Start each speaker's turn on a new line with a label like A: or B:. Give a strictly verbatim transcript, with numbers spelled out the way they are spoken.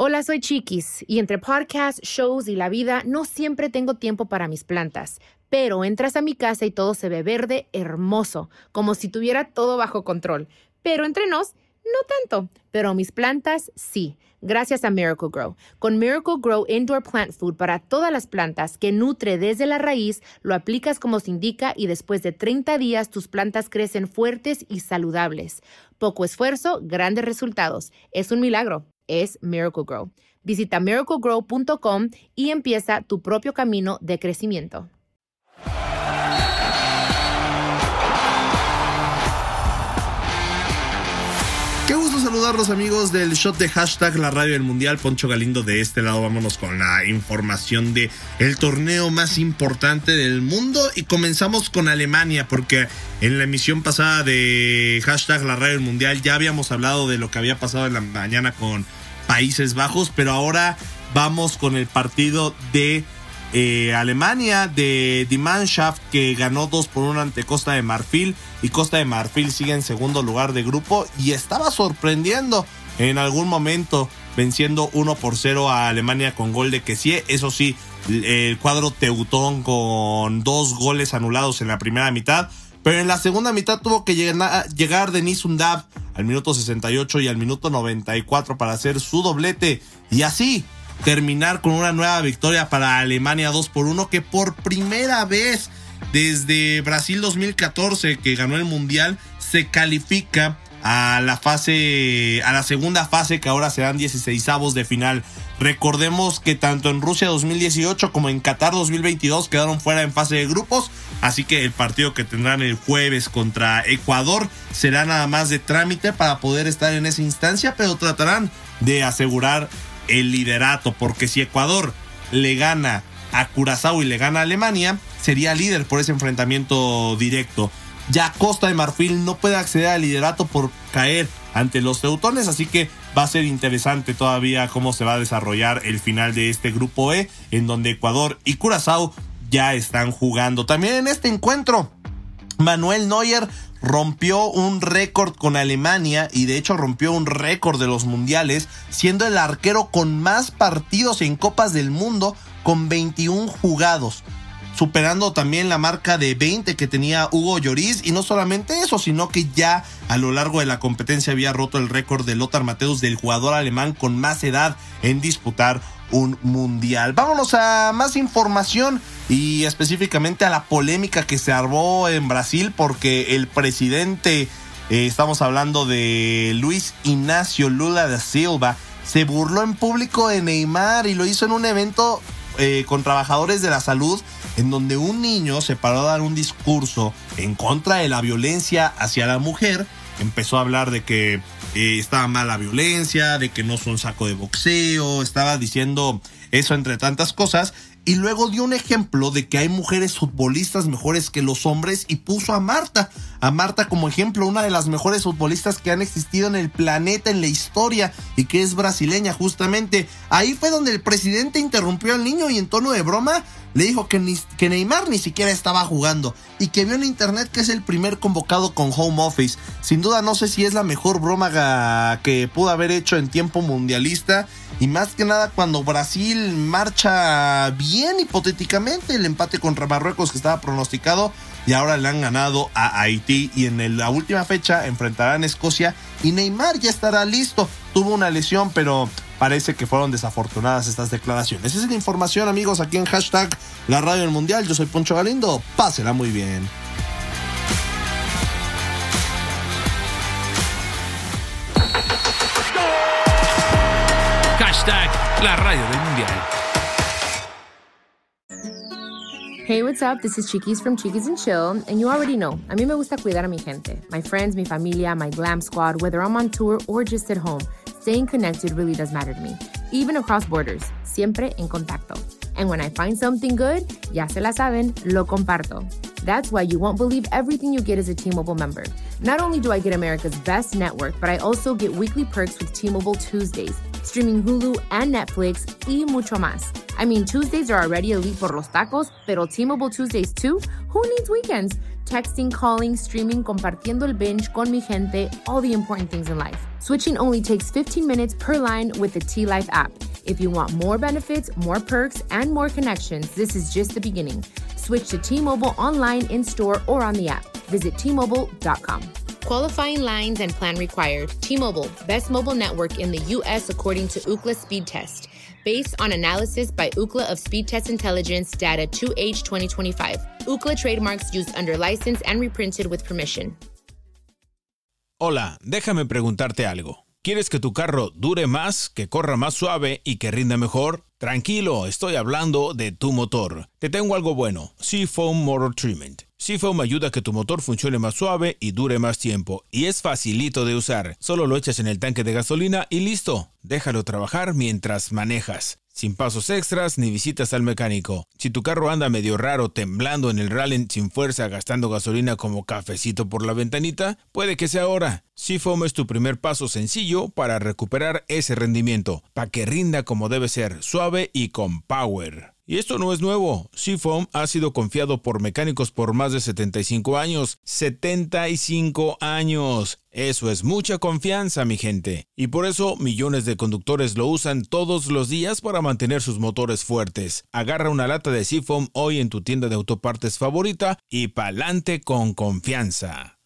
A: Hola, soy Chiquis y entre podcasts, shows y la vida no siempre tengo tiempo para mis plantas. Pero entras a mi casa y todo se ve verde, hermoso, como si tuviera todo bajo control. Pero entre nos, no tanto. Pero mis plantas, sí. Gracias a Miracle-Gro. Con Miracle-Gro Indoor Plant Food para todas las plantas que nutre desde la raíz, lo aplicas como se indica y después de treinta días tus plantas crecen fuertes y saludables. Poco esfuerzo, grandes resultados. Es un milagro. Es Miracle-Gro. Visita miracle grow punto com y empieza tu propio camino de crecimiento.
B: Qué gusto saludarlos, amigos del shot de hashtag La Radio del Mundial. Poncho Galindo de este lado. Vámonos con la información de el torneo más importante del mundo y comenzamos con Alemania, porque en la emisión pasada de hashtag La Radio del Mundial ya habíamos hablado de lo que había pasado en la mañana con Países Bajos, pero ahora vamos con el partido de eh, Alemania, de Die Mannschaft, que ganó dos por uno ante Costa de Marfil, y Costa de Marfil sigue en segundo lugar de grupo y estaba sorprendiendo en algún momento, venciendo uno por cero a Alemania con gol de Kessie. Eso sí, el cuadro teutón con dos goles anulados en la primera mitad, pero en la segunda mitad tuvo que llegar, llegar Denis Undav al minuto sesenta y ocho y al minuto noventa y cuatro para hacer su doblete y así terminar con una nueva victoria para Alemania dos por uno, que por primera vez desde Brasil dos mil catorce, que ganó el Mundial, se califica a la fase, a la segunda fase, que ahora serán dieciseisavos de final. Recordemos que tanto en Rusia dos mil dieciocho como en Qatar dos mil veintidós quedaron fuera en fase de grupos, así que el partido que tendrán el jueves contra Ecuador será nada más de trámite para poder estar en esa instancia, pero tratarán de asegurar el liderato, porque si Ecuador le gana a Curazao y le gana a Alemania, sería líder por ese enfrentamiento directo. Ya Costa de Marfil no puede acceder al liderato por caer ante los teutones, así que va a ser interesante todavía cómo se va a desarrollar el final de este grupo E, en donde Ecuador y Curazao ya están jugando. También en este encuentro, Manuel Neuer rompió un récord con Alemania y de hecho rompió un récord de los mundiales, siendo el arquero con más partidos en Copas del Mundo con veintiún jugados, superando también la marca de veinte que tenía Hugo Lloris. Y no solamente eso, sino que ya a lo largo de la competencia había roto el récord de Lothar Matthäus, del jugador alemán con más edad en disputar un mundial. Vámonos a más información y específicamente a la polémica que se armó en Brasil, porque el presidente, eh, estamos hablando de Luis Ignacio Lula da Silva, se burló en público de Neymar y lo hizo en un evento eh, con trabajadores de la salud, en donde un niño se paró a dar un discurso en contra de la violencia hacia la mujer. Empezó a hablar de que eh, estaba mal la violencia, de que no son saco de boxeo, estaba diciendo eso entre tantas cosas, y luego dio un ejemplo de que hay mujeres futbolistas mejores que los hombres y puso a Marta, a Marta como ejemplo, una de las mejores futbolistas que han existido en el planeta, en la historia, y que es brasileña justamente. Ahí fue donde el presidente interrumpió al niño y en tono de broma le dijo que, ni, que Neymar ni siquiera estaba jugando y que vio en internet que es el primer convocado con home office. Sin duda no sé si es la mejor broma que pudo haber hecho en tiempo mundialista, y más que nada cuando Brasil marcha bien hipotéticamente, el empate contra Marruecos que estaba pronosticado, y ahora le han ganado a Haití y en la última fecha enfrentarán a Escocia y Neymar ya estará listo. Tuvo una lesión, pero parece que fueron desafortunadas estas declaraciones. Esa es la información, amigos, aquí en hashtag La Radio del Mundial. Yo soy Poncho Galindo, pásela muy bien.
C: Hashtag La Radio del Mundial.
A: Hey, what's up? This is Chiquis from Chiquis and Chill, and you already know, a mí me gusta cuidar a mi gente, my friends, mi familia, my glam squad, whether I'm on tour or just at home. Staying connected really does matter to me, even across borders, siempre en contacto. And when I find something good, ya se la saben, lo comparto. That's why you won't believe everything you get as a T-Mobile member. Not only do I get America's best network, but I also get weekly perks with T-Mobile Tuesdays, streaming Hulu and Netflix, y mucho más. I mean, Tuesdays are already elite por los tacos, pero T-Mobile Tuesdays too? Who needs weekends? texting, calling, streaming, compartiendo el binge con mi gente, all the important things in life. Switching only takes fifteen minutes per line with the T-Life app. If you want more benefits, more perks, and more connections, this is just the beginning. Switch to T-Mobile online, in-store, or on the app. Visit T Mobile dot com. Qualifying lines and plan required. T-Mobile, best mobile network in the U S according to Ookla Speed Test. Based on analysis by Ookla of Speed Test Intelligence data two H twenty twenty-five. Ookla trademarks used under license and reprinted with permission.
D: Hola, déjame preguntarte algo. ¿Quieres que tu carro dure más, que corra más suave y que rinda mejor? Tranquilo, estoy hablando de tu motor. Te tengo algo bueno, Seafoam Motor Treatment. Seafoam ayuda a que tu motor funcione más suave y dure más tiempo. Y es facilito de usar. Solo lo echas en el tanque de gasolina y listo. Déjalo trabajar mientras manejas. Sin pasos extras ni visitas al mecánico. Si tu carro anda medio raro, temblando en el rally sin fuerza, gastando gasolina como cafecito por la ventanita, puede que sea ahora. Seafoam es tu primer paso sencillo para recuperar ese rendimiento, para que rinda como debe ser, suave y con power. Y esto no es nuevo. Seafoam ha sido confiado por mecánicos por más de setenta y cinco años. ¡setenta y cinco años! Eso es mucha confianza, mi gente. Y por eso millones de conductores lo usan todos los días para mantener sus motores fuertes. Agarra una lata de Seafoam hoy en tu tienda de autopartes favorita y pa'lante con confianza.